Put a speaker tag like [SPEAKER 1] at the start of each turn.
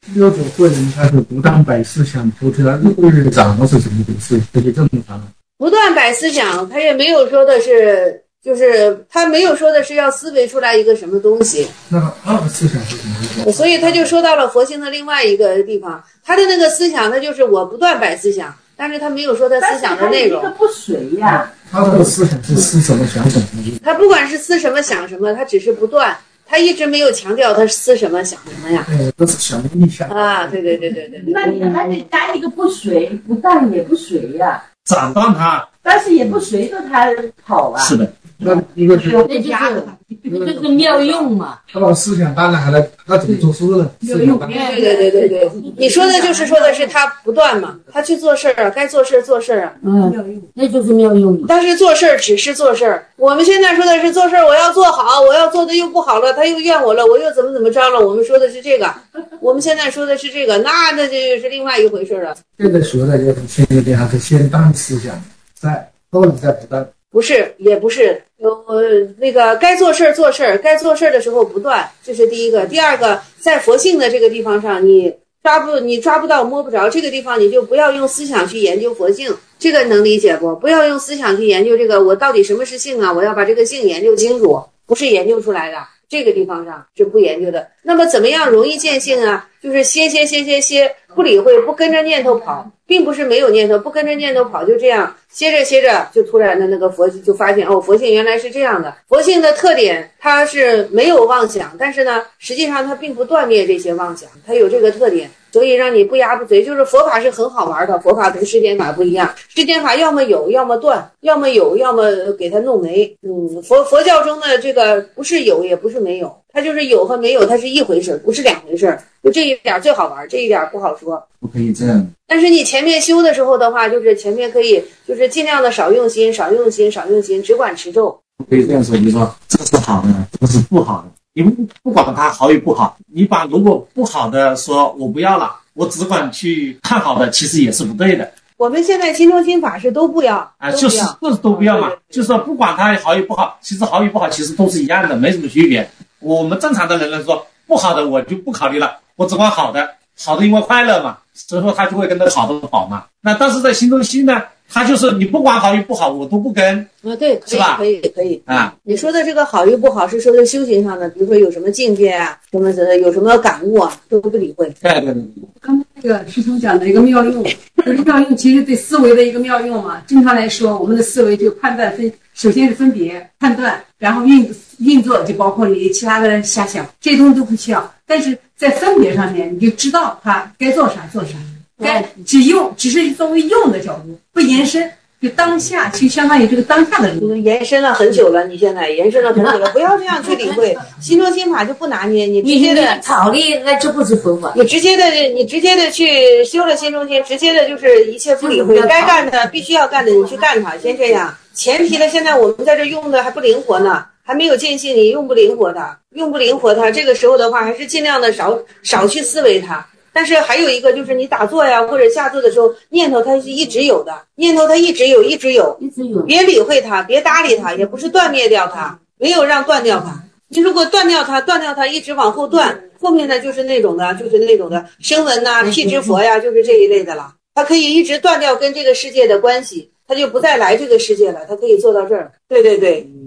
[SPEAKER 1] 有种个人他是不断摆思想，不知道日长是什么回事，这就正常了。
[SPEAKER 2] 不断摆思想，他也没有说的是，就是他没有说的是要思维出来一个什么东西。
[SPEAKER 1] 那他的思想是什么意思？
[SPEAKER 2] 所以他就说到了佛性的另外一个地方，他的那个思想，他就是我不断摆思想，但是他没有说他思想的内容。
[SPEAKER 3] 但是他一个不随呀，
[SPEAKER 1] 他的思想是思什么想什么。
[SPEAKER 2] 他不管是思什么想什么，他只是不断。他一直没有强调他思什么想什么呀？
[SPEAKER 1] 都是什么意象
[SPEAKER 2] 啊？对。
[SPEAKER 3] 那你还得加一个不随，不断也不随呀，
[SPEAKER 4] 斩断它，
[SPEAKER 3] 但是也不随着他跑啊。
[SPEAKER 4] 是的，
[SPEAKER 1] 那一个是
[SPEAKER 5] 这就是妙用嘛。
[SPEAKER 1] 他把思想当然还来，他怎么做事呢？
[SPEAKER 2] 对，你说的就是说的是他不断嘛，他去做事啊，该做事做事啊。
[SPEAKER 5] 那就是妙用。
[SPEAKER 2] 但是做事只是做事，我们现在说的是做事，我要做好，我要做的又不好了，他又怨我了，我又怎么着了？我们说的是这个，我们现在说的是这个，那这就是另外一回事了。
[SPEAKER 1] 这个说的就是现在还是先当思想，后来再不断。
[SPEAKER 2] 不是，也不是，那个该做事做事，该做事的时候不断，这是第一个。第二个，在佛性的这个地方上，你抓不到摸不着，这个地方你就不要用思想去研究佛性，这个能理解不？不要用思想去研究这个我到底什么是性啊，我要把这个性研究清楚，不是研究出来的，这个地方上是不研究的。那么怎么样容易见性啊？就是歇，不理会，不跟着念头跑，并不是没有念头，不跟着念头跑，就这样歇着就突然的那个佛就发现佛性原来是这样的。佛性的特点它是没有妄想，但是呢实际上它并不断灭这些妄想，它有这个特点，所以让你不压不随。就是佛法是很好玩的，佛法跟世间法不一样，世间法要么有要么断，要么有要么给它弄没。佛教中的这个不是有也不是没有，它就是有和没有，它是一回事，不是两回事。就这一点最好玩，这一点不好说。
[SPEAKER 4] 不可以这样。
[SPEAKER 2] 但是你前面修的时候的话，就是前面可以就是尽量的少用心，只管持咒。
[SPEAKER 4] 不可以这样说，你说这是好的，这是不好的，你不管它好与不好，你把如果不好的说我不要了，我只管去看好的，其实也是不对的。
[SPEAKER 2] 我们现在心中心法是都不要啊，
[SPEAKER 4] 就是都不要嘛，就是说不管它好与不好，其实好与不好其实都是一样的，没什么区别。我们正常的人来说，不好的我就不考虑了，我只管好的，好的因为快乐嘛，所以说他就会跟着好的跑嘛。那但是在心中心呢，他就是你不管好与不好，我都不跟。
[SPEAKER 2] 对，
[SPEAKER 4] 是吧？
[SPEAKER 2] 可以
[SPEAKER 4] 啊。
[SPEAKER 2] 你说的这个好与不好是说的修行上的，比如说有什么境界啊，什么有什么感悟啊，都不理会。
[SPEAKER 4] 对。
[SPEAKER 6] 刚才那个师兄讲的一个妙用，就是妙用其实对思维的一个妙用嘛。正常来说，我们的思维就判断首先是分别判断，然后运作就包括你其他的遐想，这些东西都不需要。但是在分别上面，你就知道它该做啥做啥，该只是作为用的角度，不延伸。就当下，就相当于这个当下的人
[SPEAKER 2] 延伸了很久了，你现在延伸了很久了，不要这样去理会。心中心法就不拿捏，你直接的
[SPEAKER 5] 考虑，那就不是佛法。
[SPEAKER 2] 你直接的去修了心中心，直接的就是一切不理会，该干的必须要干的你去干它，先这样。前提的现在我们在这用的还不灵活呢，还没有见性，你用不灵活它，这个时候的话还是尽量的少去思维它。但是还有一个就是你打坐呀或者下坐的时候，念头它是一直有的，念头它一直有，别理会它，别搭理它，也不是断灭掉它，没有让断掉它。你如果断掉它一直往后断，后面呢就是那种的声闻呐、辟支佛呀，就是这一类的了。它可以一直断掉跟这个世界的关系，它就不再来这个世界了，它可以做到这儿。对。